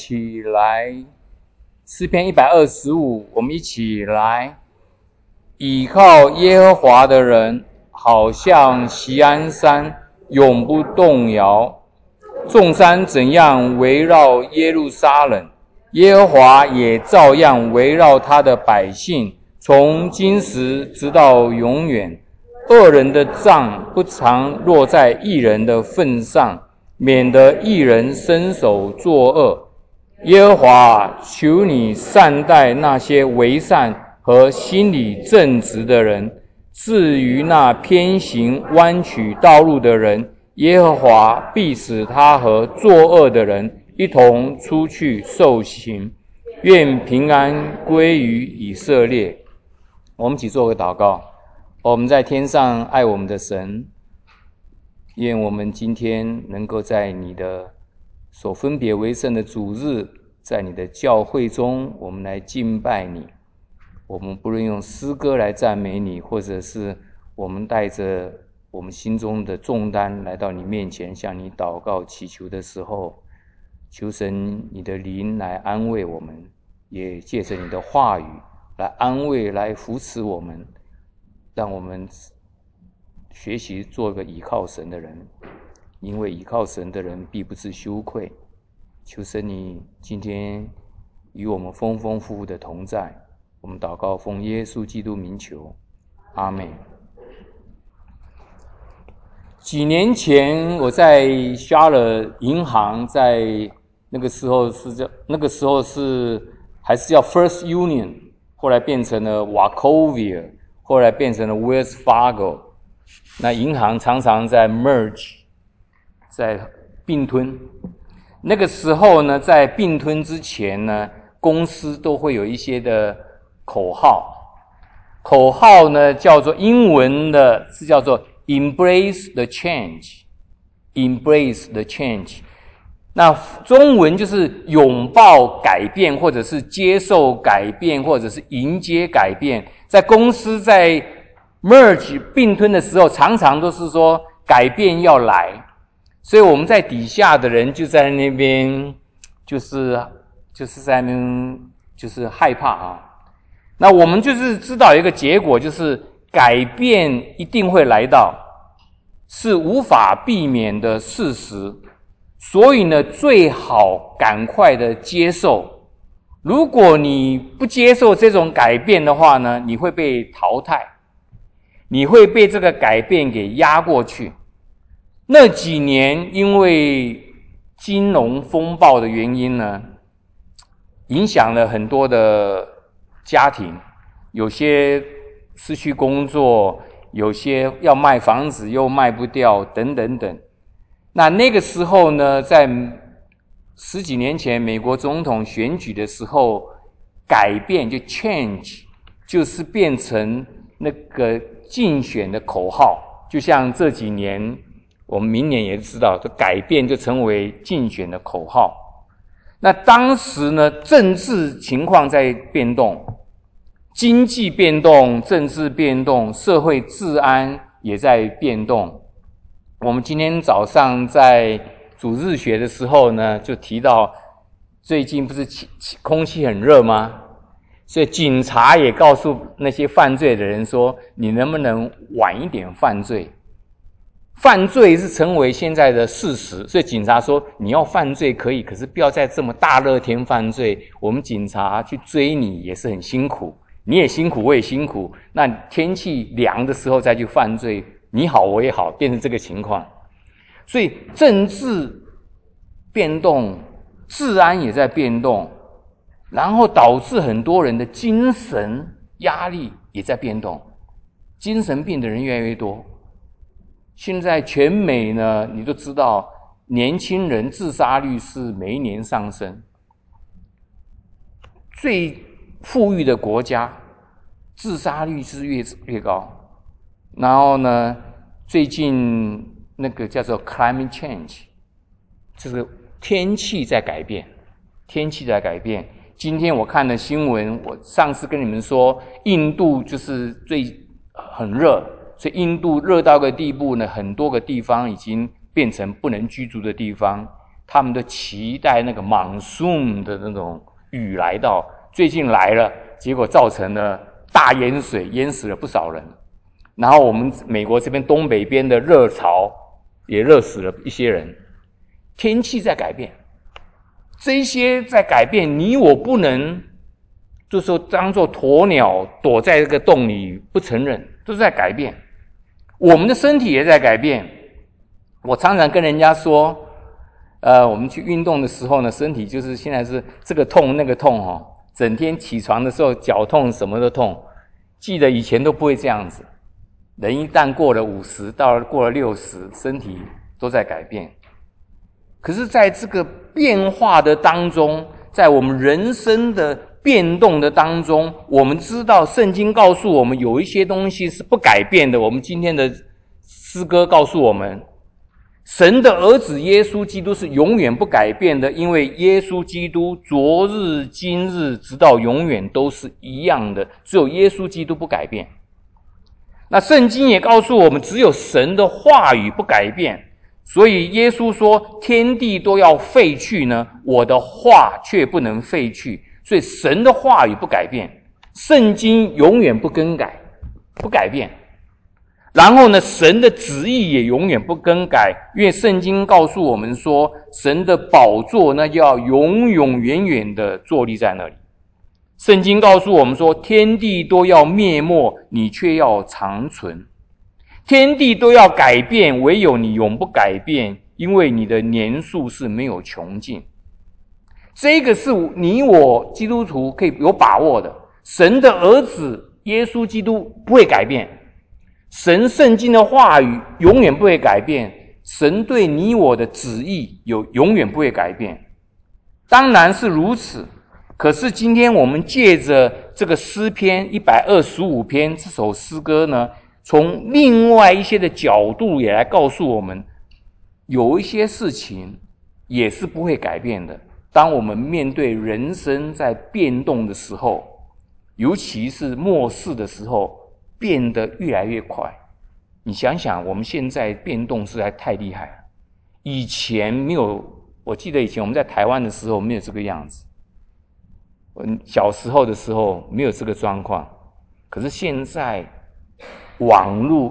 起来。诗篇125，我们一起来。倚靠耶和华的人，好像锡安山，永不动摇。众山怎样围绕耶路撒冷，耶和华也照样围绕他的百姓，从今时直到永远。恶人的杖不常落在义人的份上，免得义人伸手作恶。耶和华，求你善待那些为善和心里正直的人，至于那偏行弯曲道路的人，耶和华必使他和作恶的人一同出去受刑。愿平安归于以色列。我们一起做个祷告。我们在天上爱我们的神，愿我们今天能够在你的所分别为圣的主日，在你的教会中，我们来敬拜你。我们不论用诗歌来赞美你，或者是我们带着我们心中的重担来到你面前，向你祷告祈求的时候，求神你的灵来安慰我们，也借着你的话语来安慰，来扶持我们，让我们学习做个倚靠神的人，因为倚靠神的人必不致羞愧。求神你今天与我们丰丰富富的同在，我们祷告奉耶稣基督名求，阿们。几年前我在Charlotte银行，在那个时候还是叫 First Union， 后来变成了 Wachovia， 后来变成了 Wells Fargo。那银行常常在 merge， 在并吞。那个时候呢，在并吞之前呢，公司都会有一些的口号。口号呢，叫做英文的是叫做 Embrace the change。Embrace the change。那中文就是拥抱改变，或者是接受改变，或者是迎接改变。在公司在 merge 并吞的时候，常常都是说改变要来，所以我们在底下的人就在那边就是在那边就是害怕啊。那我们就是知道一个结果，就是改变一定会来到，是无法避免的事实。所以呢，最好赶快的接受。如果你不接受这种改变的话呢，你会被淘汰，你会被这个改变给压过去。那几年因为金融风暴的原因呢，影响了很多的家庭，有些失去工作，有些要卖房子又卖不掉，等等等。那个时候呢，在十几年前美国总统选举的时候，改变就 change 就是变成那个竞选的口号。就像这几年我们明年也知道，改变就成为竞选的口号。那当时呢，政治情况在变动，经济变动，政治变动，社会治安也在变动。我们今天早上在主日学的时候呢，就提到最近不是空气很热吗？所以警察也告诉那些犯罪的人说，你能不能晚一点犯罪？犯罪是成为现在的事实，所以警察说你要犯罪可以，可是不要在这么大热天犯罪，我们警察去追你也是很辛苦，你也辛苦我也辛苦，那天气凉的时候再去犯罪，你好我也好，变成这个情况。所以政治变动，治安也在变动，然后导致很多人的精神压力也在变动，精神病的人越来越多。现在全美呢，你都知道年轻人自杀率是每一年上升，最富裕的国家自杀率是越高。然后呢，最近那个叫做 climate change， 就是天气在改变，天气在改变。今天我看了新闻，我上次跟你们说，印度就是很热，所以印度热到个地步呢，很多个地方已经变成不能居住的地方。 他们都期待那个 monsoon 的那种雨来到，最近来了，结果造成了大淹水，淹死了不少人。然后我们美国这边东北边的热潮也热死了一些人。天气在改变，这些在改变，你我不能就说当作鸵鸟躲在这个洞里不承认，都是在改变。我们的身体也在改变。我常常跟人家说，我们去运动的时候呢，身体就是现在是这个痛那个痛哦，整天起床的时候脚痛什么都痛。记得以前都不会这样子，人一旦过了50，过了60，身体都在改变。可是在这个变化的当中，在我们人生的变动的当中，我们知道圣经告诉我们有一些东西是不改变的。我们今天的诗歌告诉我们，神的儿子耶稣基督是永远不改变的，因为耶稣基督昨日今日直到永远都是一样的，只有耶稣基督不改变。那圣经也告诉我们，只有神的话语不改变，所以耶稣说天地都要废去呢，我的话却不能废去。所以神的话语不改变，圣经永远不更改不改变。然后呢，神的旨意也永远不更改，因为圣经告诉我们说，神的宝座呢要永永远远的坐立在那里。圣经告诉我们说，天地都要灭没，你却要长存。天地都要改变，唯有你永不改变，因为你的年数是没有穷尽。这个是你我基督徒可以有把握的。神的儿子耶稣基督不会改变，神圣经的话语永远不会改变，神对你我的旨意永远不会改变。当然是如此，可是今天我们借着这个诗篇125篇这首诗歌呢，从另外一些的角度也来告诉我们，有一些事情也是不会改变的。当我们面对人生在变动的时候，尤其是末世的时候，变得越来越快。你想想，我们现在变动实在太厉害了。以前没有，我记得以前我们在台湾的时候没有这个样子。小时候的时候没有这个状况，可是现在网络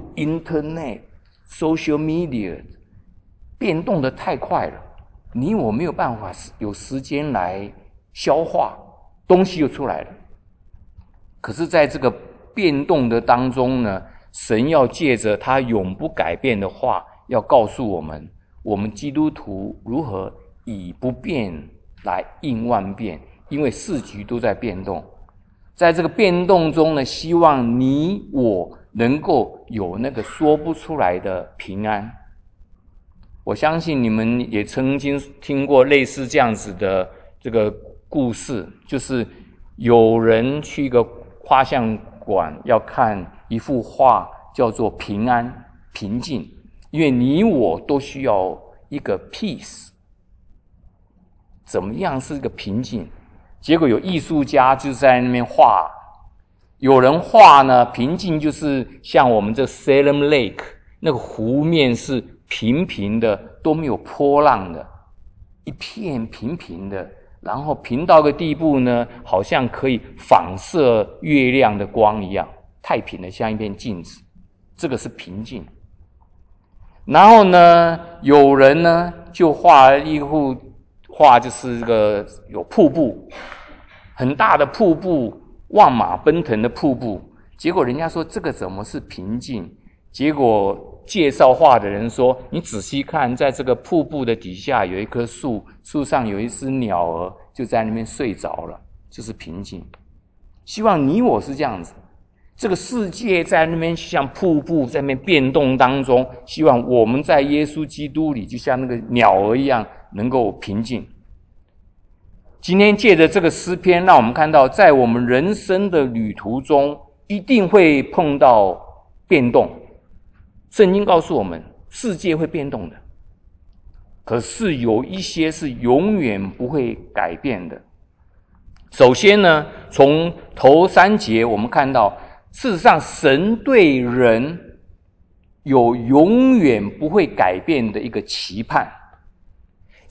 Internet、Social Media 变动的太快了，你我没有办法有时间来消化，东西就出来了。可是在这个变动的当中呢，神要借着他永不改变的话，要告诉我们，我们基督徒如何以不变来应万变，因为世局都在变动。在这个变动中呢，希望你我能够有那个说不出来的平安。我相信你们也曾经听过类似这样子的这个故事，就是有人去一个画像馆要看一幅画，叫做平安平静，因为你我都需要一个 peace。 怎么样是一个平静？结果有艺术家就在那边画，有人画呢，平静就是像我们这 Salem Lake 那个湖面是平平的，都没有波浪的，一片平平的，然后平到个地步呢，好像可以反射月亮的光一样，太平的像一片镜子，这个是平静。然后呢，有人呢就画一幅画，就是这个有瀑布，很大的瀑布，万马奔腾的瀑布，结果人家说这个怎么是平静？结果介绍画的人说，你仔细看，在这个瀑布的底下有一棵树，树上有一只鸟儿就在那边睡着了，就是平静。希望你我是这样子，这个世界在那边像瀑布在那边变动当中，希望我们在耶稣基督里就像那个鸟儿一样能够平静。今天借着这个诗篇，让我们看到在我们人生的旅途中一定会碰到变动。圣经告诉我们，世界会变动的，可是有一些是永远不会改变的。首先呢，从头3节我们看到，事实上神对人有永远不会改变的一个期盼。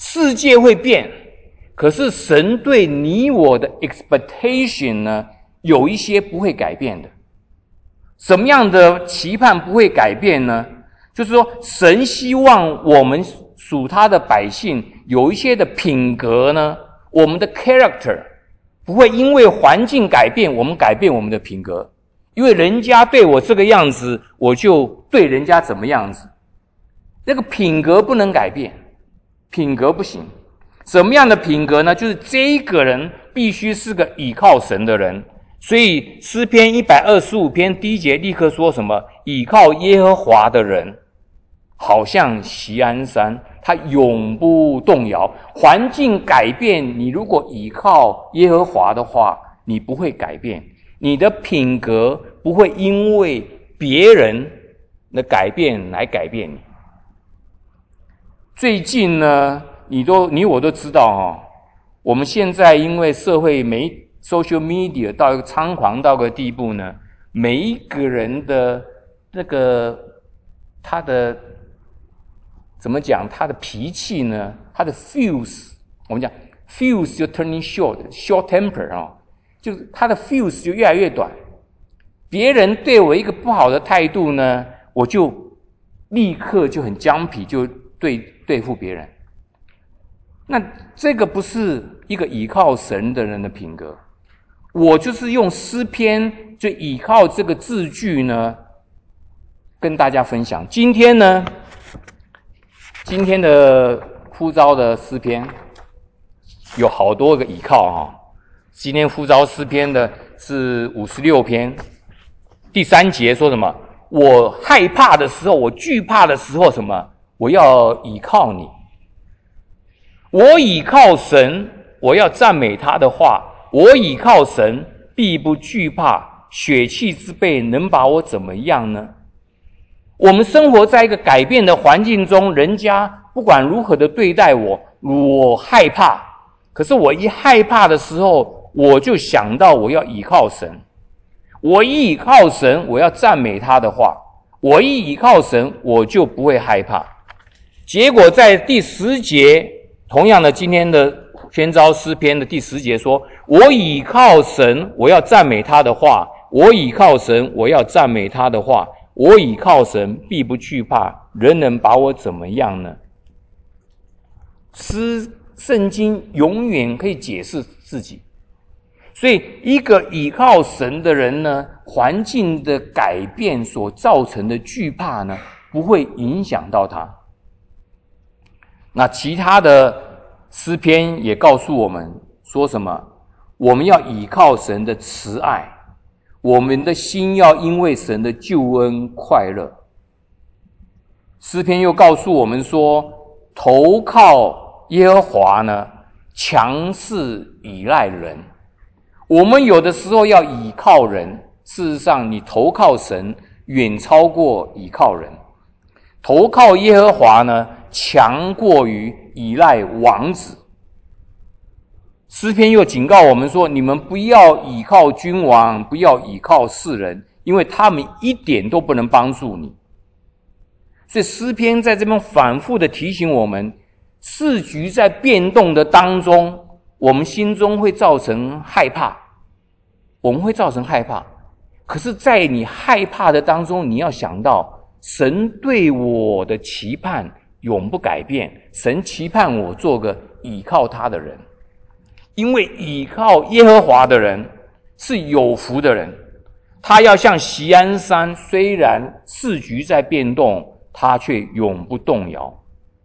世界会变，可是神对你我的 expectation 呢，有一些不会改变的。什么样的期盼不会改变呢？就是说，神希望我们属他的百姓有一些的品格呢，我们的 character 不会因为环境改变，我们改变我们的品格。因为人家对我这个样子，我就对人家怎么样子。那个品格不能改变，品格不行。什么样的品格呢？就是这个人必须是个倚靠神的人。所以诗篇125篇第1节立刻说什么？倚靠耶和华的人好像锡安山，他永不动摇。环境改变，你如果倚靠耶和华的话，你不会改变，你的品格不会因为别人的改变来改变你。最近呢，你我都知道我们现在因为社会social media 到一个猖狂到个地步呢，每一个人的那个他的怎么讲，他的脾气呢，他的 fuse， 我们讲 fuse 就 turning short temper 就是他的 fuse 就越来越短。别人对我一个不好的态度呢，我就立刻就很僵皮，就对付别人。那这个不是一个倚靠神的人的品格。我就是用诗篇就倚靠这个字句呢，跟大家分享。今天的呼召的诗篇有好多个倚靠今天呼召诗篇的是56篇，第3节说什么？我害怕的时候，我惧怕的时候，什么？我要倚靠你。我倚靠神，我要赞美他的话。我倚靠神，必不惧怕，血气之辈能把我怎么样呢？我们生活在一个改变的环境中，人家不管如何的对待我，我害怕。可是我一害怕的时候，我就想到我要倚靠神。我一倚靠神，我要赞美他的话。我一倚靠神，我就不会害怕。结果在第10节，同样的今天的宣召诗篇的第10节说，我倚靠神，我要赞美他的话。我倚靠神，我要赞美他的话。我倚靠神，必不惧怕，人能把我怎么样呢？圣经永远可以解释自己。所以一个倚靠神的人呢，环境的改变所造成的惧怕呢，不会影响到他。那其他的诗篇也告诉我们说什么？我们要倚靠神的慈爱，我们的心要因为神的救恩快乐。诗篇又告诉我们说，投靠耶和华呢，强势依赖人。我们有的时候要倚靠人，事实上你投靠神远超过倚靠人。投靠耶和华呢，强过于依赖王子。诗篇又警告我们说，你们不要倚靠君王，不要倚靠世人，因为他们一点都不能帮助你。所以诗篇在这边反复的提醒我们，世局在变动的当中，我们心中会造成害怕，可是在你害怕的当中，你要想到神对我的期盼永不改变，神期盼我做个倚靠他的人。因为倚靠耶和华的人是有福的人，他要像锡安山，虽然世局在变动，他却永不动摇。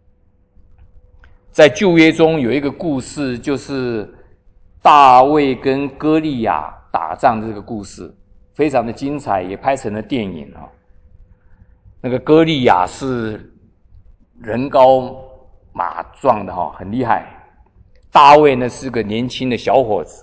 在旧约中有一个故事，就是大卫跟歌利亚打仗这个故事，非常的精彩，也拍成了电影那个歌利亚是人高马壮的很厉害。大卫呢是个年轻的小伙子，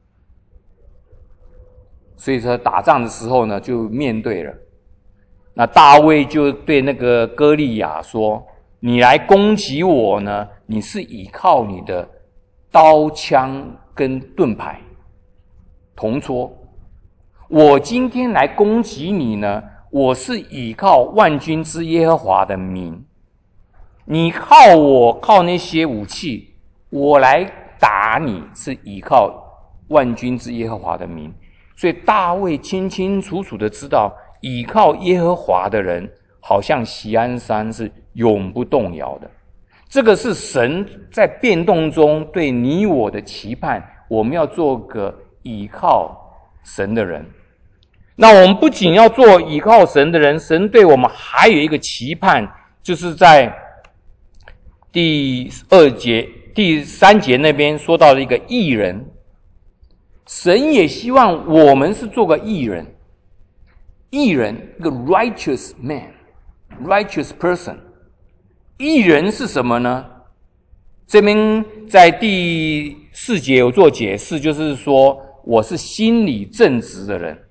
所以说打仗的时候呢就面对了。那大卫就对那个歌利亚说，你来攻击我呢，你是倚靠你的刀枪跟盾牌铜戳。我今天来攻击你呢，我是倚靠万军之耶和华的名。 你靠我，靠那些武器，我来打你，是倚靠万军之耶和华的名。所以大卫清清楚楚的知道，倚靠耶和华的人，好像锡安山是永不动摇的。这个是神在变动中对你我的期盼，我们要做个倚靠神的人。那我们不仅要做倚靠神的人，神对我们还有一个期盼，就是在第3节那边说到了一个义人。神也希望我们是做个义人，义人一个 righteous man， righteous person。 义人是什么呢？这边在第4节有做解释，就是说我是心里正直的人。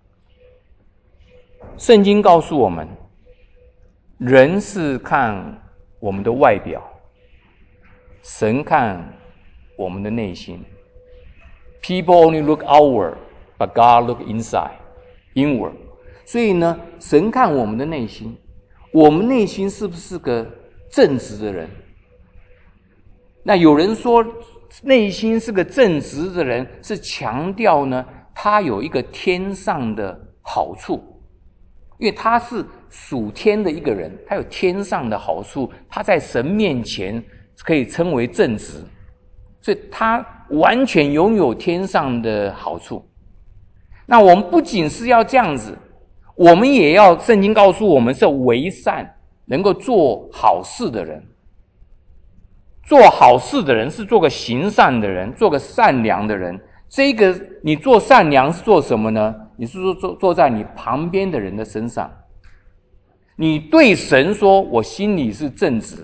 圣经告诉我们，人是看我们的外表，神看我们的内心。People only look outward, but God look inside, inward. 所以呢，神看我们的内心，我们内心是不是个正直的人？那有人说，内心是个正直的人，是强调呢，他有一个天上的好处，因为他是属天的一个人，他有天上的好处，他在神面前可以称为正直，所以他完全拥有天上的好处。那我们不仅是要这样子，我们也要，圣经告诉我们是为善，能够做好事的人。做好事的人是做个行善的人，做个善良的人。这个你做善良是做什么呢？你是做在你旁边的人的身上。你对神说，我心里是正直，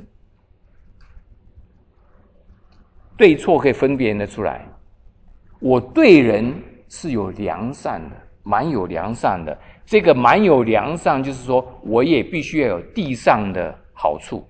对错可以分辨得出来。我对人是有良善的，蛮有良善的。这个蛮有良善，就是说我也必须要有地上的好处。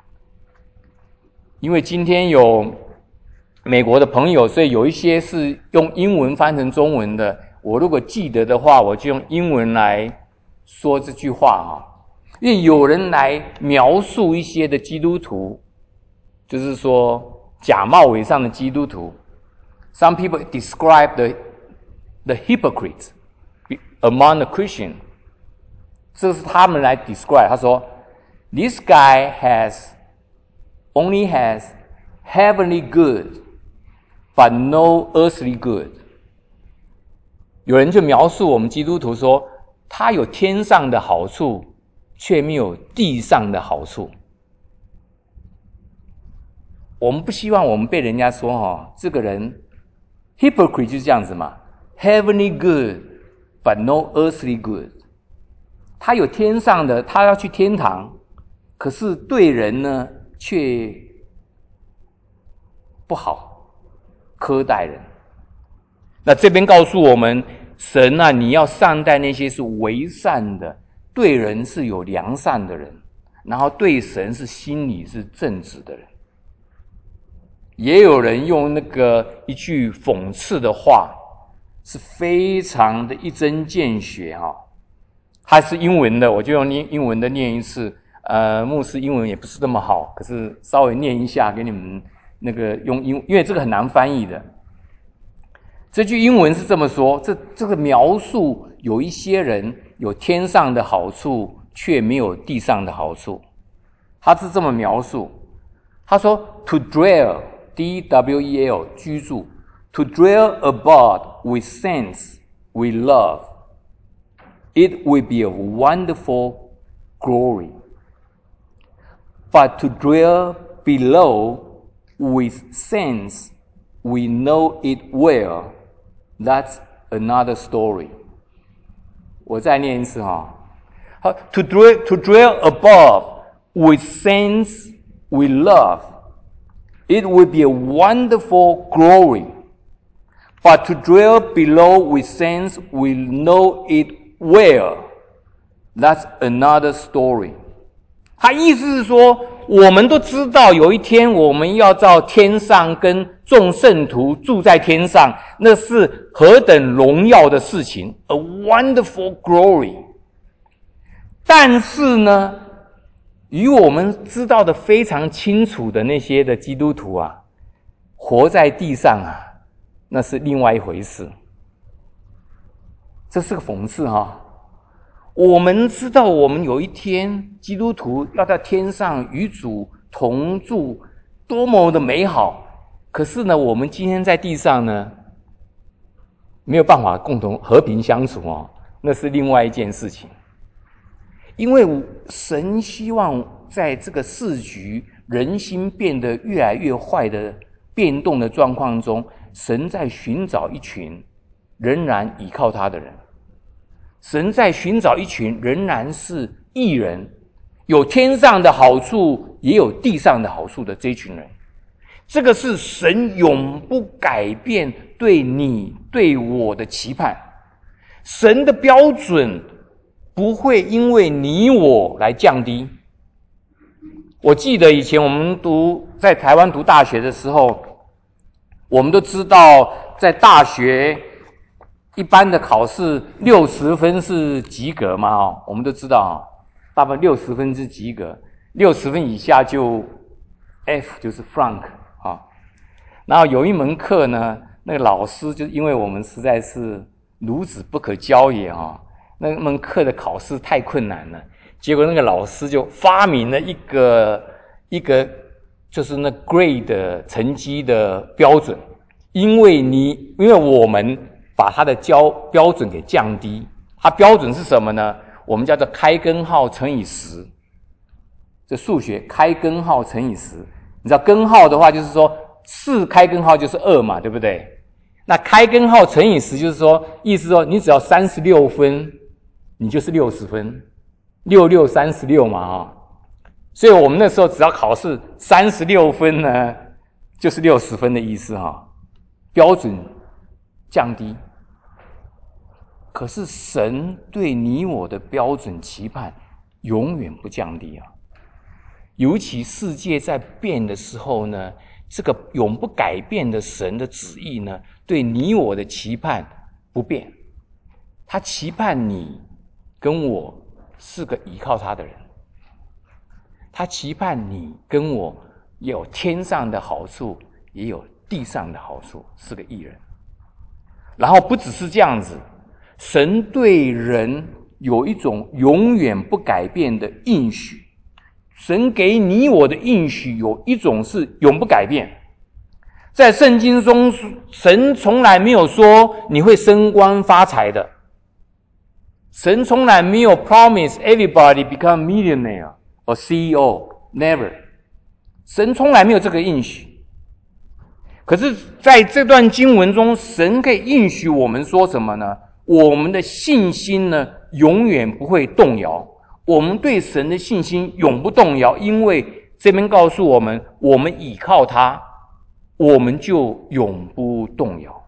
因为今天有美国的朋友，所以有一些是用英文翻成中文的。我如果记得的话，我就用英文来说这句话哈。因为有人来描述一些的基督徒，就是说假冒伪善的基督徒。Some people describe the hypocrites among the Christians. 这是他们来 describe。他说 ，This guy only has heavenly good, but no earthly good. 有人就描述我们基督徒说，他有天上的好处，却没有地上的好处。我们不希望我们被人家说这个人 hypocrite 就是这样子嘛 ，heavenly good, but no earthly good. 他有天上的，他要去天堂，可是对人呢却不好，苛待人。那这边告诉我们，神啊，你要善待那些是为善的，对人是有良善的人，然后对神是心里是正直的人。也有人用那个一句讽刺的话，是非常的一针见血哈。它是英文的，我就用英文的念一次。牧师英文也不是那么好，可是稍微念一下给你们那个用英，因为这个很难翻译的。这句英文是这么说，这个描述有一些人有天上的好处，却没有地上的好处。他是这么描述，他说 ：“To dwell, D-W-E-L 居住 ，to dwell abroad with sense, with love, it will be a wonderful glory. But to dwell below with sense, we know it well. That's another story.” 我再念一次哈。好 ，to dwell above with sense, with love, it will be a wonderful glory. But to dwell below with sense, we know it well. That's another story. 他意思是说，我们都知道有一天我们要到天上跟众圣徒住在天上，那是何等荣耀的事情 ，a wonderful glory。但是呢， 与我们知道的非常清楚的那些的基督徒啊，活在地上啊，那是另外一回事。这是个讽刺哈。我们知道我们有一天基督徒要在天上与主同住，多么的美好。可是呢，我们今天在地上呢，没有办法共同和平相处哦，那是另外一件事情。因为神希望在这个世局人心变得越来越坏的变动的状况中，神在寻找一群仍然倚靠他的人。神在寻找一群仍然是义人，有天上的好处也有地上的好处的这群人。这个是神永不改变对你对我的期盼。神的标准不会因为你我来降低。我记得以前我们在台湾读大学的时候，我们都知道在大学一般的考试60分是及格嘛，我们都知道大部分60分是及格，60分以下就 F 就是 Frank 啊。然后有一门课呢，那个老师就因为我们实在是孺子不可教也啊，那门课的考试太困难了，结果那个老师就发明了一个就是那 grade 的成绩的标准，因为我们把它的标准给降低，它标准是什么呢？我们叫做开根号乘以10。这数学开根号乘以10，你知道根号的话就是说4开根号就是2嘛，对不对？那开根号乘以10就是说，意思说你只要36分，你就是60分，66 36嘛啊。所以我们那时候只要考试36分呢，就是60分的意思哈。标准降低。可是神对你我的标准期盼永远不降低啊！尤其世界在变的时候呢，这个永不改变的神的旨意呢，对你我的期盼不变。他期盼你跟我是个依靠他的人，他期盼你跟我有天上的好处，也有地上的好处，是个义人。然后不只是这样子，神对人有一种永远不改变的应许。神给你我的应许有一种是永不改变。在圣经中，神从来没有说你会升官发财的。神从来没有 promise everybody become millionaire or CEO, never。神从来没有这个应许。可是在这段经文中，神可以应许我们说什么呢？我们的信心呢，永远不会动摇。我们对神的信心永不动摇，因为这边告诉我们，我们倚靠他，我们就永不动摇。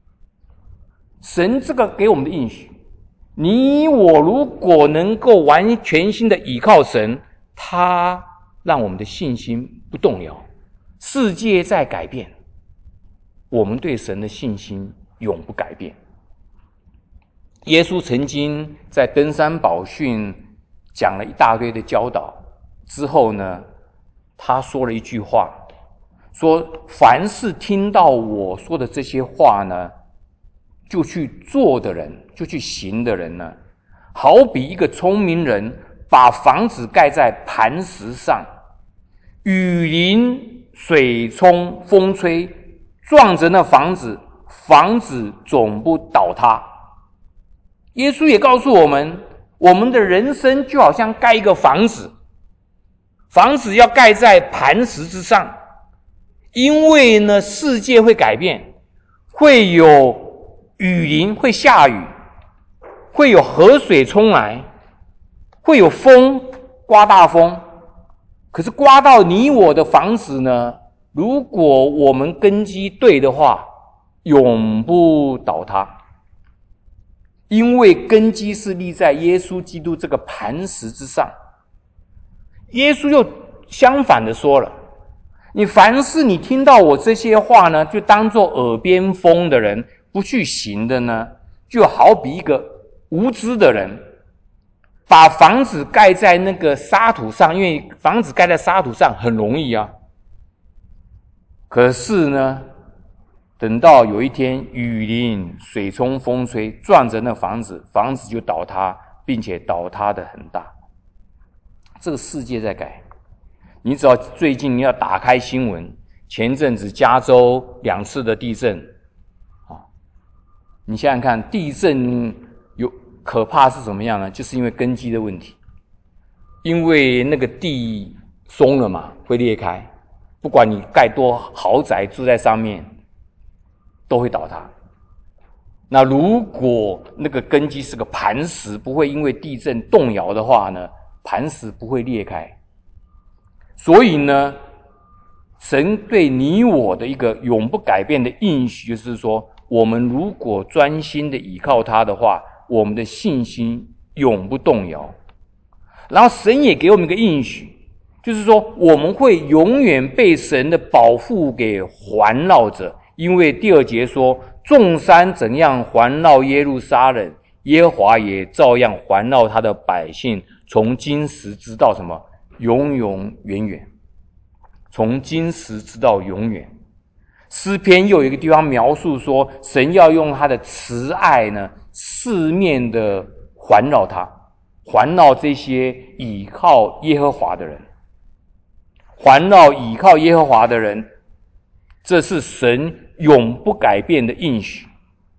神这个给我们的应许，你我如果能够完全心的倚靠神，他让我们的信心不动摇。世界在改变，我们对神的信心永不改变。耶稣曾经在登山宝训讲了一大堆的教导之后呢，他说了一句话，说凡是听到我说的这些话呢，就去做的人，就去行的人呢，好比一个聪明人把房子盖在磐石上，雨淋水冲风吹，撞着那房子，房子总不倒塌。耶稣也告诉我们，我们的人生就好像盖一个房子，房子要盖在磐石之上。因为呢，世界会改变，会有雨淋，会下雨，会有河水冲来，会有风，刮大风。可是刮到你我的房子呢，如果我们根基对的话，永不倒塌。因为根基是立在耶稣基督这个磐石之上。耶稣又相反的说了，你凡是你听到我这些话呢，就当作耳边风的人，不去行的呢，就好比一个无知的人， 把房子盖在那个沙土上，因为房子盖在沙土上很容易啊。可是呢，等到有一天雨淋、水冲、风吹，撞着那房子，房子就倒塌，并且倒塌的很大。这个世界在改。你只要最近你要打开新闻，前阵子加州2次的地震，你想想看，地震有可怕是什么样呢？就是因为根基的问题，因为那个地松了嘛，会裂开，不管你盖多豪宅住在上面，都会倒塌。那如果那个根基是个磐石，不会因为地震动摇的话呢，磐石不会裂开。所以呢，神对你我的一个永不改变的应许，就是说，我们如果专心的倚靠他的话，我们的信心永不动摇。然后神也给我们一个应许，就是说我们会永远被神的保护给环绕着。因为第2节说，众山怎样环绕耶路撒冷，耶和华也照样环绕他的百姓，从今时直到什么？永永远远。从今时直到永远。诗篇又有一个地方描述说，神要用他的慈爱呢，四面的环绕他，环绕这些倚靠耶和华的人，环绕倚靠耶和华的人，这是神永不改变的应许。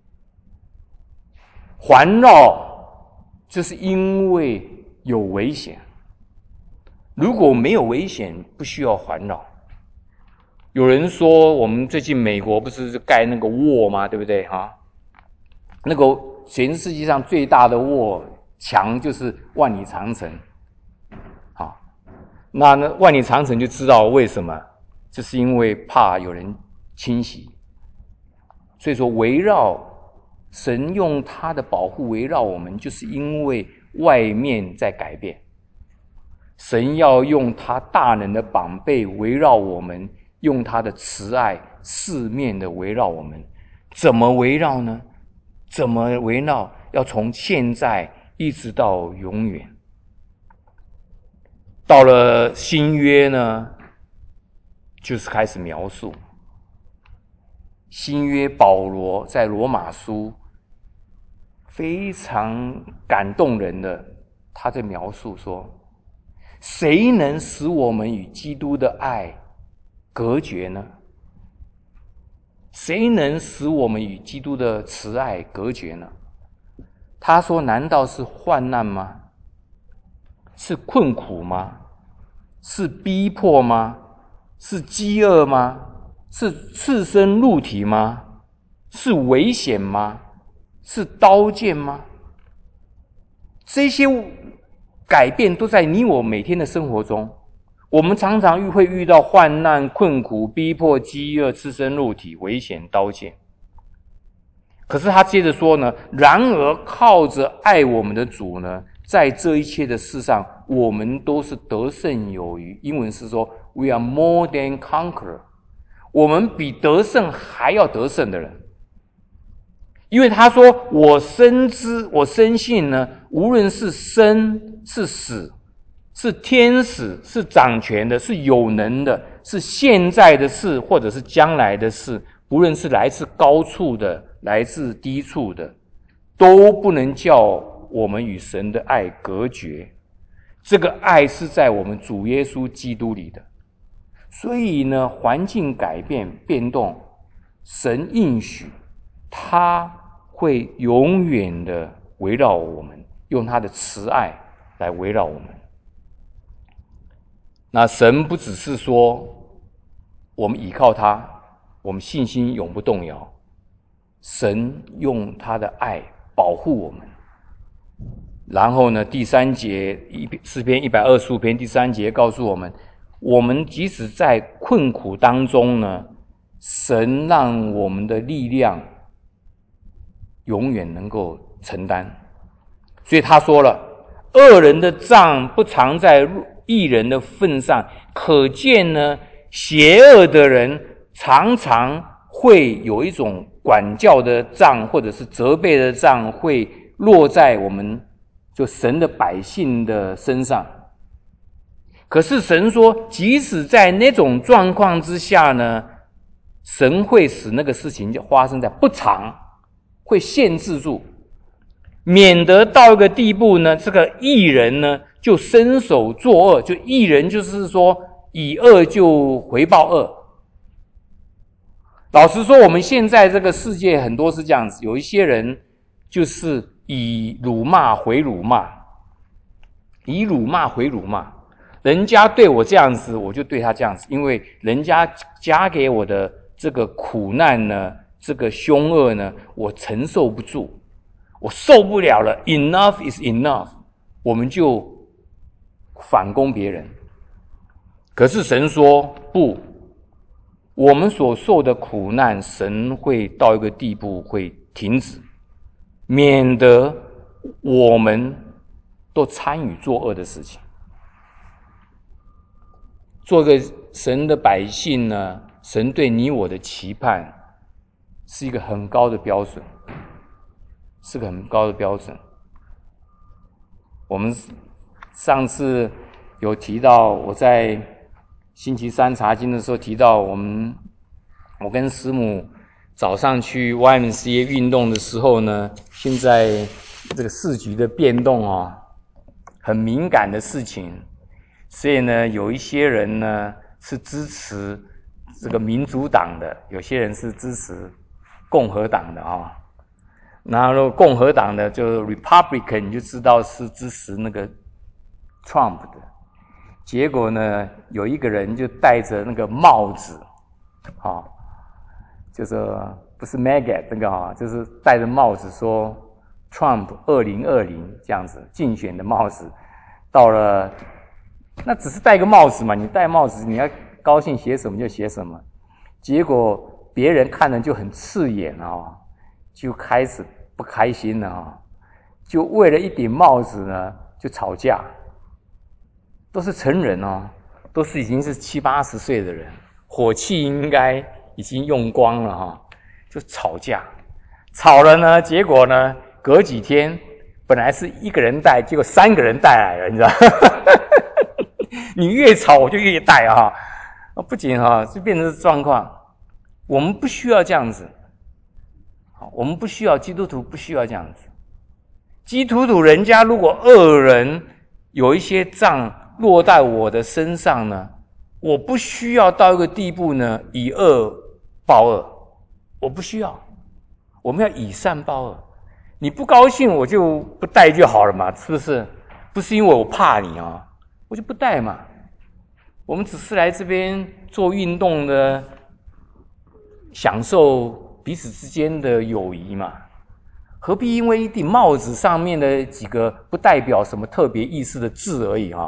环绕，这是因为有危险。如果没有危险，不需要环绕。有人说，我们最近美国不是盖那个沃吗？对不对哈？那个全世界上最大的沃墙就是万里长城。好，那万里长城就知道为什么，就是因为怕有人侵袭。所以说，围绕神用他的保护围绕我们，就是因为外面在改变。神要用他大能的膀臂围绕我们，用他的慈爱四面的围绕我们。怎么围绕呢？怎么围绕？要从现在一直到永远。到了新约呢，就是开始描述。新约保罗在罗马书非常感动人的，他在描述说，谁能使我们与基督的爱隔绝呢？谁能使我们与基督的慈爱隔绝呢？他说，难道是患难吗？是困苦吗？是逼迫吗？是饥饿吗？是赤身露体吗？是危险吗？是刀剑吗？这些改变都在你我每天的生活中。我们常常会遇到患难、困苦、逼迫、饥饿、赤身露体、危险、刀剑。可是他接着说呢，然而靠着爱我们的主呢，在这一切的事上，我们都是得胜有余。英文是说 We are more than conqueror， 我们比得胜还要得胜的人。因为他说，我深信呢，无论是生是死，是天使，是掌权的，是有能的，是现在的事或者是将来的事，不论是来自高处的，来自低处的，都不能叫我们与神的爱隔绝。这个爱是在我们主耶稣基督里的。所以呢，环境改变变动，神应许他会永远的围绕我们，用他的慈爱来围绕我们。那神不只是说我们依靠他，我们信心永不动摇，神用他的爱保护我们。然后呢，第3节诗篇125篇第3节告诉我们，我们即使在困苦当中呢，神让我们的力量永远能够承担。所以他说了，恶人的杖不常在义人的份上，可见呢，邪恶的人常常会有一种管教的杖或者是责备的杖会落在我们就神的百姓的身上。可是神说，即使在那种状况之下呢，神会使那个事情就发生在不常，会限制住，免得到一个地步呢，这个义人呢就伸手作恶。就义人就是说以恶就回报恶。老实说，我们现在这个世界很多是这样子，有一些人就是以辱骂回辱骂，以辱骂回辱骂。人家对我这样子，我就对他这样子，因为人家加给我的这个苦难呢，这个凶恶呢，我承受不住，我受不了了 ，enough is enough， 我们就反攻别人。可是神说不，我们所受的苦难，神会到一个地步会停止，免得我们都参与作恶的事情。做个神的百姓呢，神对你我的期盼是一个很高的标准，是个很高的标准。我们上次有提到，我在星期三查经的时候提到，我跟师母早上去 YMCA 运动的时候呢，现在这个市局的变动很敏感的事情。所以呢，有一些人呢是支持这个民主党的，有些人是支持共和党的然后共和党的就 Republican， 你就知道是支持那个 Trump 的。结果呢，有一个人就戴着那个帽子，就是不是 MAGA 那个就是戴着帽子说 Trump 2020这样子竞选的帽子，到了。那只是戴个帽子嘛，你戴帽子你要高兴写什么就写什么，结果别人看了就很刺眼就开始不开心了就为了一顶帽子呢就吵架，都是成人都是已经是70、80岁的人，火气应该已经用光了就吵架，吵了呢，结果呢隔几天本来是一个人戴，结果3个人带来了，你知道你越吵我就越带不仅就变成这状况。我们不需要这样子，我们不需要，基督徒不需要这样子。基督徒人家如果恶人有一些杖落在我的身上呢，我不需要到一个地步呢以恶报恶，我不需要。我们要以善报恶。你不高兴我就不带就好了嘛，是不是？不是因为我怕你我就不带嘛。我们只是来这边做运动的，享受彼此之间的友谊嘛，何必因为一顶帽子上面的几个不代表什么特别意思的字而已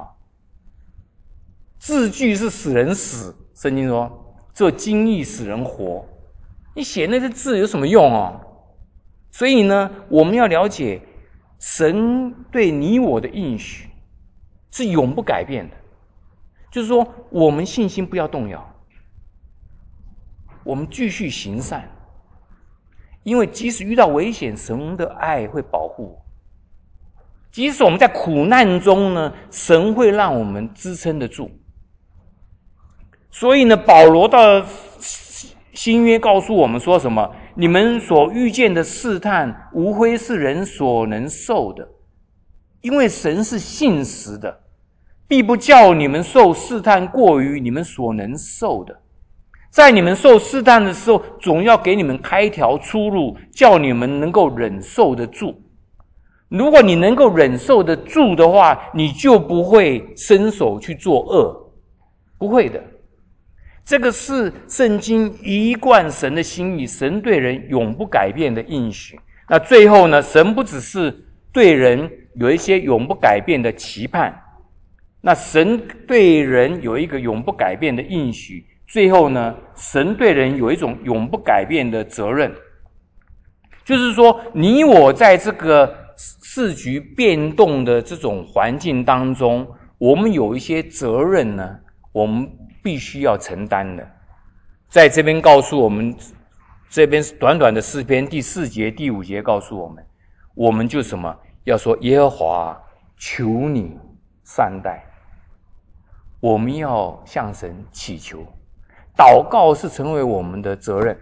字句是使人死，圣经说只有经义使人活，你写那些字有什么用所以呢，我们要了解神对你我的应许是永不改变的，就是说我们信心不要动摇，我们继续行善，因为即使遇到危险，神的爱会保护我，即使我们在苦难中呢，神会让我们支撑得住。所以呢，保罗到新约告诉我们说什么？你们所遇见的试探无非是人所能受的，因为神是信实的，必不叫你们受试探过于你们所能受的。在你们受试探的时候，总要给你们开条出路，叫你们能够忍受得住。如果你能够忍受得住的话，你就不会伸手去做恶，不会的。这个是圣经一贯神的心意，神对人永不改变的应许。那最后呢，神不只是对人有一些永不改变的期盼，那神对人有一个永不改变的应许，最后呢，神对人有一种永不改变的责任。就是说，你我在这个世局变动的这种环境当中，我们有一些责任呢，我们必须要承担的。在这边告诉我们，这边短短的诗篇第4节第5节告诉我们，我们就什么？ 要说耶和华，求你善待。我们要向神祈求，祷告是成为我们的责任。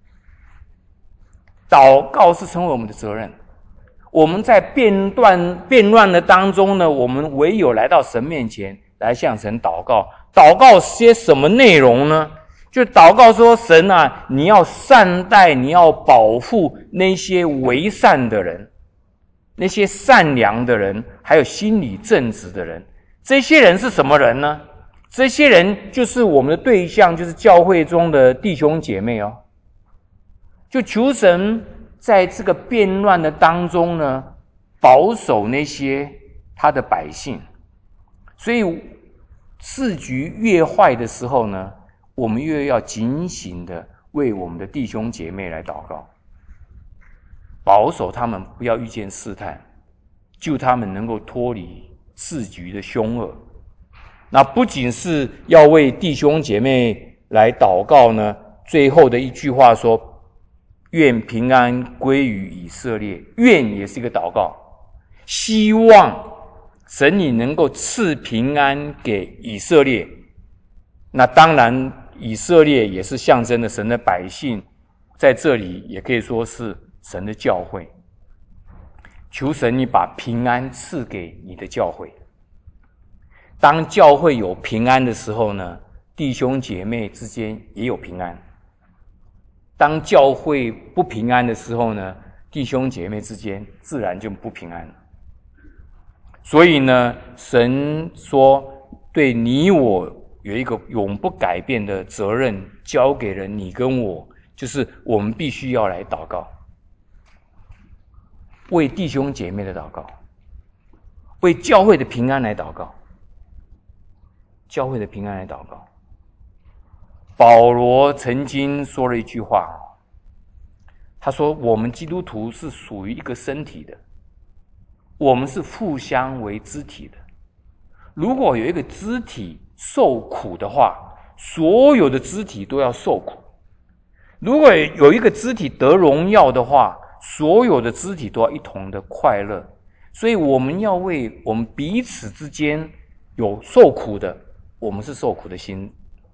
祷告是成为我们的责任。我们在变乱的当中呢，我们唯有来到神面前来向神祷告。祷告些什么内容呢？就祷告说，神啊，你要善待，你要保护那些为善的人，那些善良的人，还有心理正直的人。这些人是什么人呢？这些人就是我们的对象，就是教会中的弟兄姐妹哦。就求神在这个变乱的当中呢，保守那些他的百姓。所以世局越坏的时候呢，我们越要警醒的为我们的弟兄姐妹来祷告，保守他们不要遇见试探，救他们能够脱离世局的凶恶。那不仅是要为弟兄姐妹来祷告呢，最后的一句话说，愿平安归于以色列。愿也是一个祷告，希望神你能够赐平安给以色列。那当然以色列也是象征了神的百姓，在这里也可以说是神的教会。求神你把平安赐给你的教会。当教会有平安的时候呢，弟兄姐妹之间也有平安。当教会不平安的时候呢，弟兄姐妹之间自然就不平安了。所以呢，神说对你我有一个永不改变的责任，交给了你跟我，就是我们必须要来祷告，为弟兄姐妹的祷告，为教会的平安来祷告，教会的平安来祷告。保罗曾经说了一句话，他说我们基督徒是属于一个身体的，我们是互相为肢体的。如果有一个肢体受苦的话，所有的肢体都要受苦。如果有一个肢体得荣耀的话，所有的肢体都要一同的快乐。所以我们要为我们彼此之间有受苦的，我们是受苦的心；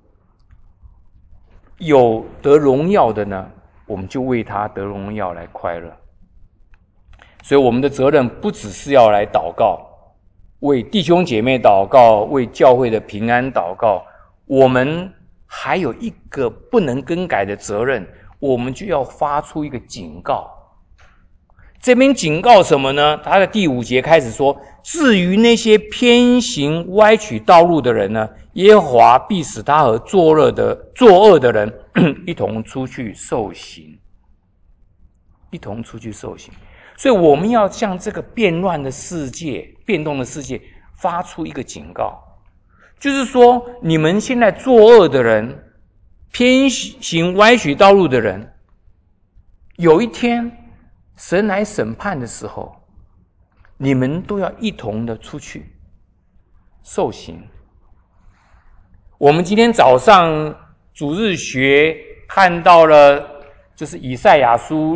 有得荣耀的呢，我们就为他得荣耀来快乐。所以我们的责任不只是要来祷告，为弟兄姐妹祷告，为教会的平安祷告，我们还有一个不能更改的责任，我们就要发出一个警告。这边警告什么呢？他的第5节开始说，至于那些偏行歪曲道路的人呢，耶和华必使他和作恶的人一同出去受刑，一同出去受刑。所以我们要向这个变乱的世界、变动的世界发出一个警告，就是说，你们现在作恶的人，偏行歪曲道路的人，有一天神来审判的时候，你们都要一同的出去受刑。我们今天早上主日学看到了，就是以赛亚书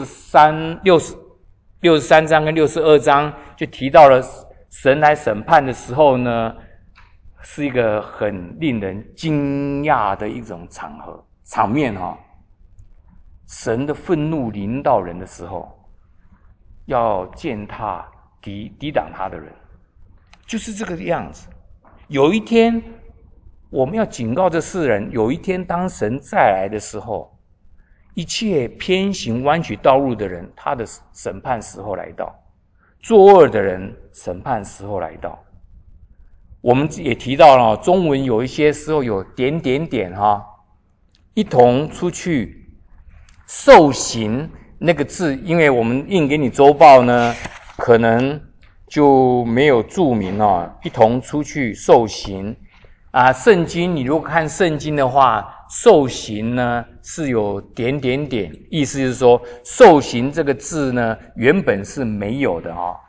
63章跟62章，就提到了神来审判的时候呢，是一个很令人惊讶的一种场面哈。神的愤怒临到人的时候，要践踏抵挡他的人，就是这个样子。有一天我们要警告这世人，有一天当神再来的时候，一切偏行弯曲道路的人，他的审判时候来到；作恶的人，审判时候来到。我们也提到了，中文有一些时候有点哈，一同出去受刑那个字，因为我们印给你周报呢，可能就没有注明一同出去受刑啊。圣经你如果看圣经的话，受刑呢是有点，意思是说受刑这个字呢原本是没有的啊。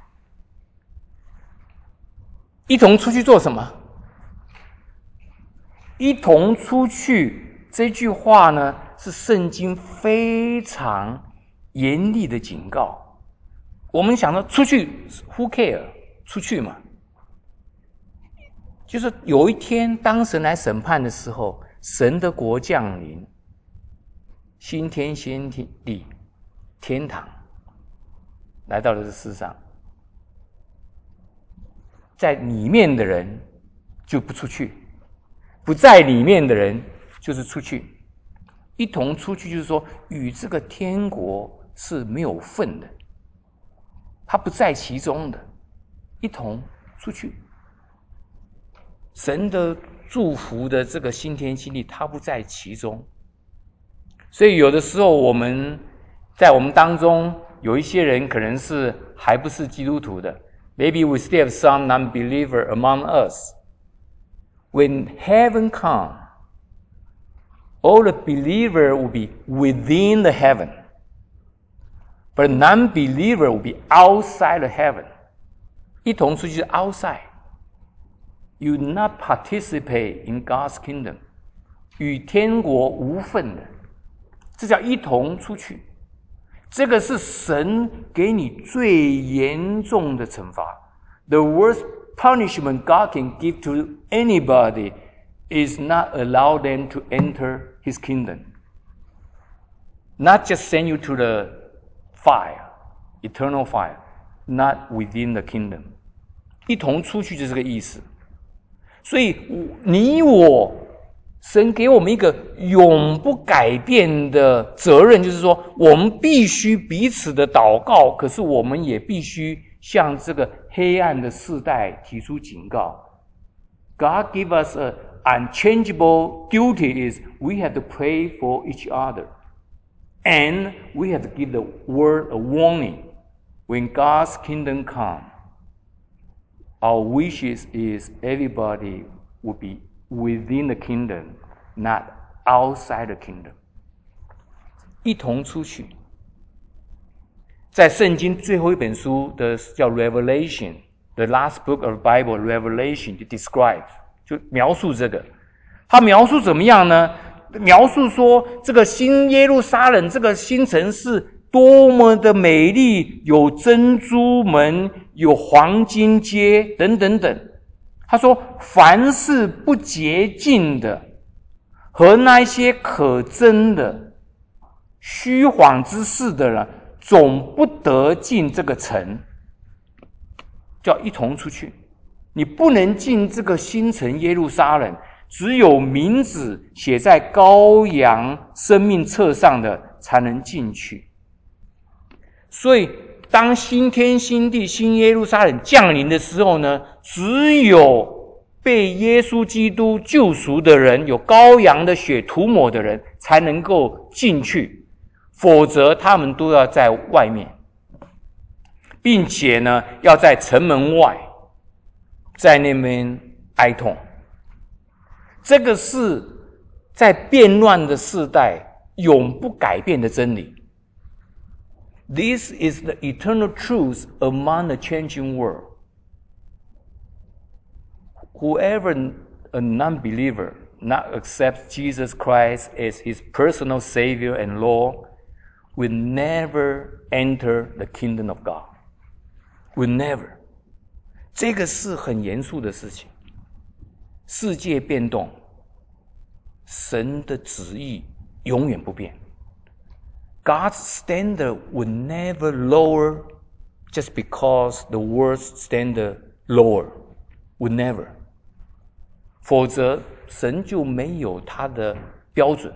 一同出去做什么？一同出去这句话呢，是圣经非常严厉的警告。 我们想到出去 ，Who care？ 出去嘛。就是有一天，当神来审判的时候，神的国降临，新天新地，天堂来到了这世上，在里面的人就不出去，不在里面的人就是出去。一同出去就是说，与这个天国是没有份的，他不在其中的，一同出去。神的祝福的这个新天新地，他不在其中。所以有的时候我们在我们当中有一些人可能是还不是基督徒的， Maybe we still have some non-believer among us. When heaven comes, all the believer will be within the heaven, but non-believer will be outside the heaven. 一同出去是 outside. You not participate in God's kingdom. 与天国无份的，这叫一同出去。这个是神给你最严重的惩罚。The worst punishment God can give to anybody is not allow them to enter His kingdom. Not just send you to the fire, eternal fire, not within the kingdom. 一同出去就是这个意思。所以你我，神给我们一个永不改变的责任，就是说我们必须彼此的祷告，可是我们也必须向这个黑暗的世代提出警告。God give us an unchangeable duty is we have to pray for each other. And we have to give the world a warning. When God's kingdom comes, our wishes is everybody will be within the kingdom, not outside the kingdom. 一同出去。在圣经最后一本书的叫 Revelation, the last book of the Bible, Revelation, to describe, 就描述这个。他描述怎么样呢？描述说这个新耶路撒冷，这个新城市多么的美丽，有珍珠门，有黄金街，等等等。他说，凡是不洁净的和那些可憎的虚谎之事的人，总不得进这个城，叫一同出去。你不能进这个新城耶路撒冷，只有名字写在羔羊生命册上的才能进去。所以当新天新地新耶路撒冷降临的时候呢，只有被耶稣基督救赎的人，有羔羊的血涂抹的人才能够进去，否则他们都要在外面，并且呢要在城门外，在那边哀痛。这个是在变乱的世代永不改变的真理。This is the eternal truth among the changing world. Whoever a non-believer not accepts Jesus Christ as his personal Savior and Lord will never enter the kingdom of God. Will never. 这个是很严肃的事情。世界变动，神的旨意永远不变。God's standard will never lower just because the world's standard lower. Will never. 否则神就没有他的标准。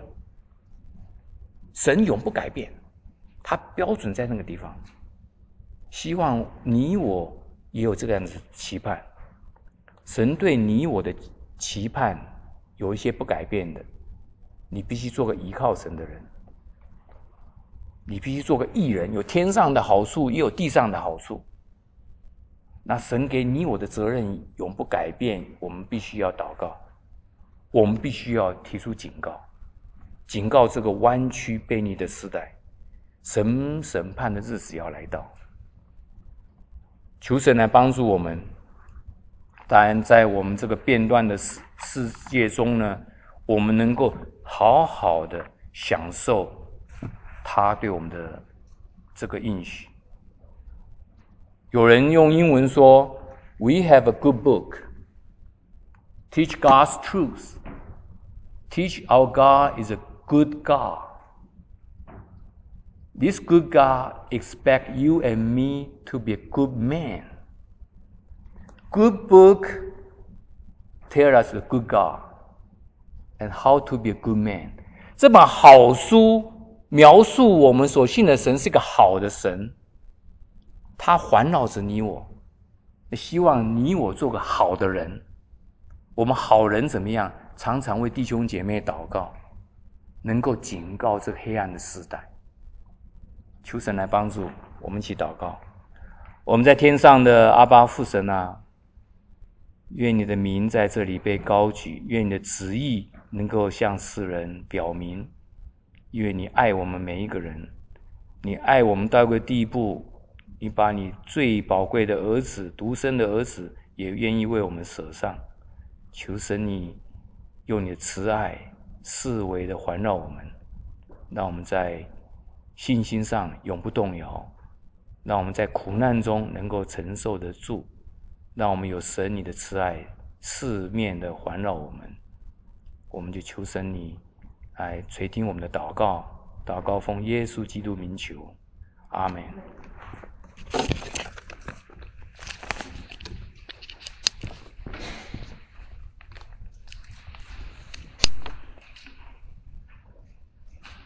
神永不改变，他标准在那个地方。希望你我也有这个样子的期盼。神对你我的期盼有一些不改变的，你必须做个依靠神的人。你必须做个义人，有天上的好处，也有地上的好处。那神给你我的责任永不改变，我们必须要祷告，我们必须要提出警告，警告这个弯曲悖逆的时代，神审判的日子要来到。求神来帮助我们。当然，在我们这个变乱的世界中呢，我们能够好好的享受他对我们的这个应许。 有人用英文说 We have a good book. Teach God's truth. Teach our God is a good God. This good God expects you and me to be a good man. Good book tells us the good God and how to be a good man. 这本好书描述我们所信的神是个好的神，他环绕着你我，希望你我做个好的人。我们好人怎么样？常常为弟兄姐妹祷告，能够警告这个黑暗的时代。求神来帮助我们，一起祷告。我们在天上的阿爸父神啊，愿你的名在这里被高举，愿你的旨意能够向世人表明，愿你爱我们每一个人，你爱我们到一个地步，你把你最宝贵的儿子，独生的儿子也愿意为我们舍上。求神你用你的慈爱四围的环绕我们，让我们在信心上永不动摇，让我们在苦难中能够承受得住，让我们有神你的慈爱四面的环绕我们。我们就求神你来垂听我们的祷告，祷告奉耶稣基督名求，阿们。